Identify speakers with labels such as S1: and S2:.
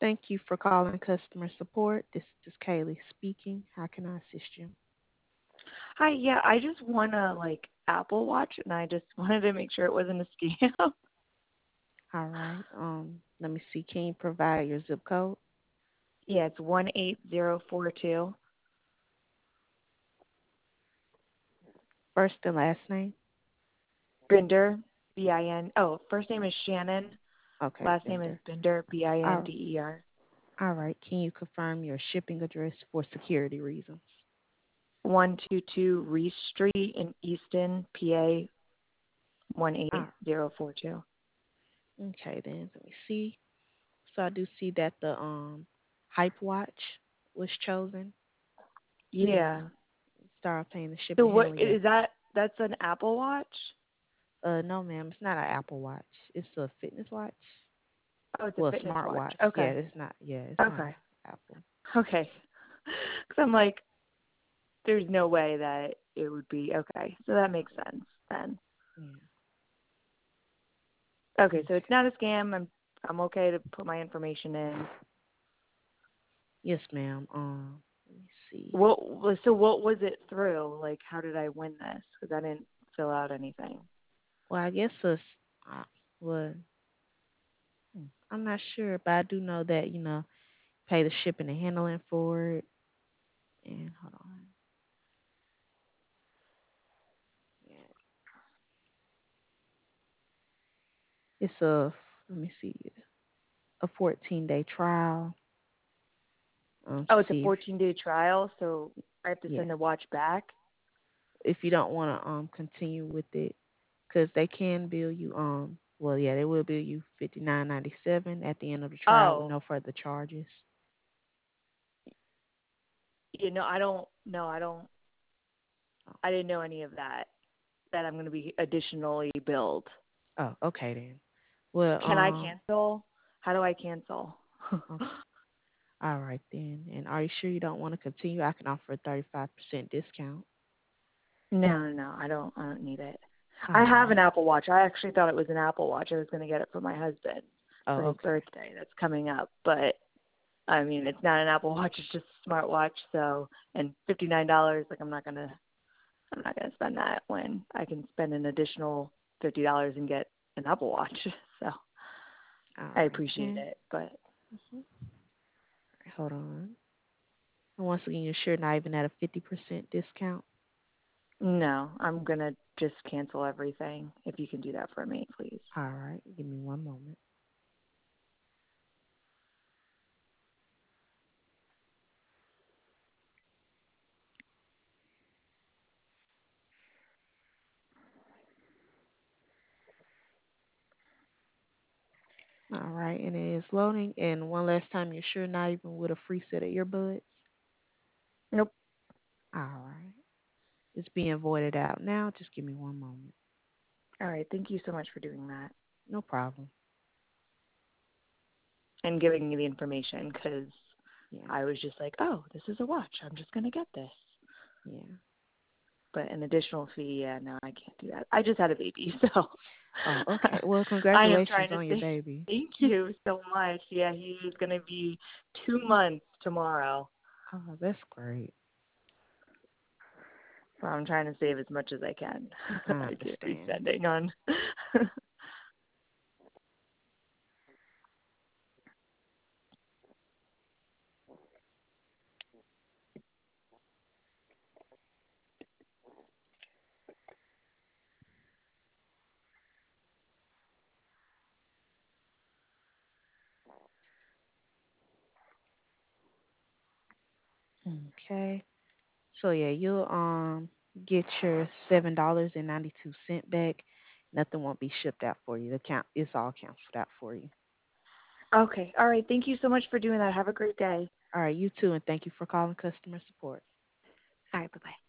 S1: Thank you for calling customer support. This is Kaylee speaking. How can I assist you?
S2: Hi, yeah, I just won a Apple Watch, and I just wanted to make sure it wasn't a scam.
S1: All right. Let me see. Can you provide your zip code?
S2: Yeah, it's 18042.
S1: First and last name?
S2: Binder, B-I-N. Oh, first name is Shannon.
S1: Okay,
S2: Last name is
S1: Bender.
S2: Binder,
S1: All,
S2: B-I-N-D-E-R.
S1: all right. Can you confirm your shipping address for security reasons?
S2: 122 Reese Street in Easton, PA
S1: Ah,
S2: 18042.
S1: okay then. Let me see. So I do see that the Hype Watch was chosen.
S2: Yeah.
S1: Start paying the
S2: So
S1: shipping
S2: what
S1: handling.
S2: is that? That's an Apple Watch?
S1: No, ma'am. It's not an Apple Watch. It's a fitness watch.
S2: Oh, it's a
S1: Well, a
S2: fitness watch.
S1: smartwatch. Yeah,
S2: Okay.
S1: it's not. Yeah, it's not
S2: Okay.
S1: a Apple.
S2: Okay. Because I'm like, there's no way that it would be okay. So that makes sense then.
S1: Yeah.
S2: Okay, so it's
S1: Okay.
S2: not a scam. I'm okay to put my information in.
S1: Yes, ma'am. Let me see.
S2: What was it through? Like, how did I win this? Because I didn't fill out anything.
S1: Well, I guess it's uh, well, I'm not sure, but I do know that pay the shipping and handling for it. And hold on. Yeah, it's a let me see, a 14-day trial.
S2: Oh,
S1: To
S2: it's a
S1: see
S2: 14-day trial, so I have to
S1: yeah,
S2: send the watch back.
S1: if you don't want to continue with it, because they can bill you well, yeah, they will bill you $59.97 at the end of the trial with
S2: Oh,
S1: no further charges.
S2: I don't. No, I don't. I didn't know any of that. That I'm going to be additionally billed.
S1: Oh, okay then. Well,
S2: Can I cancel? How do I cancel?
S1: okay. All right then. And are you sure you don't want to continue? I can offer a 35% discount.
S2: No, I don't. I don't need it.
S1: All
S2: I have
S1: right.
S2: an Apple Watch. I actually thought it was an Apple Watch. I was going to get it for my husband
S1: Oh,
S2: for his
S1: okay.
S2: birthday. That's coming up, but I mean, it's not an Apple Watch. It's just a smartwatch. So, and $59. Like, I'm not gonna spend that when I can spend an additional $50 and get an Apple Watch. So,
S1: All
S2: I
S1: right
S2: appreciate
S1: then.
S2: it, but
S1: Hold on. And once again, you're sure not even at a 50% discount?
S2: no, I'm gonna just cancel everything. If you can do that for me, please.
S1: All right. Give me one moment. All right. And it is loading. And one last time, you're sure not even with a free set of earbuds?
S2: Nope.
S1: All right. It's being voided out now. Just give me one moment.
S2: All right. Thank you so much for doing that
S1: No problem.
S2: and giving me the information because
S1: Yeah.
S2: I was just like, oh, this is a watch. I'm just gonna get this.
S1: Yeah.
S2: But an additional fee, yeah, no, I can't do that. I just had a baby, so
S1: Oh, okay. Well,
S2: I am
S1: congratulations
S2: trying to
S1: on your
S2: say
S1: baby.
S2: thank you so much. Yeah, he is going to be 2 months tomorrow,
S1: Oh, that's great.
S2: so I'm trying to save as much as I can.
S1: I
S2: I can't be
S1: understand.
S2: spending on.
S1: Okay. So yeah, you'll get your $7.92 back. Nothing won't be shipped out for you. The count it's all canceled out for you.
S2: Okay, all right. Thank you so much for doing that. Have a great day.
S1: All right, you too, and thank you for calling customer support.
S2: All right, bye bye.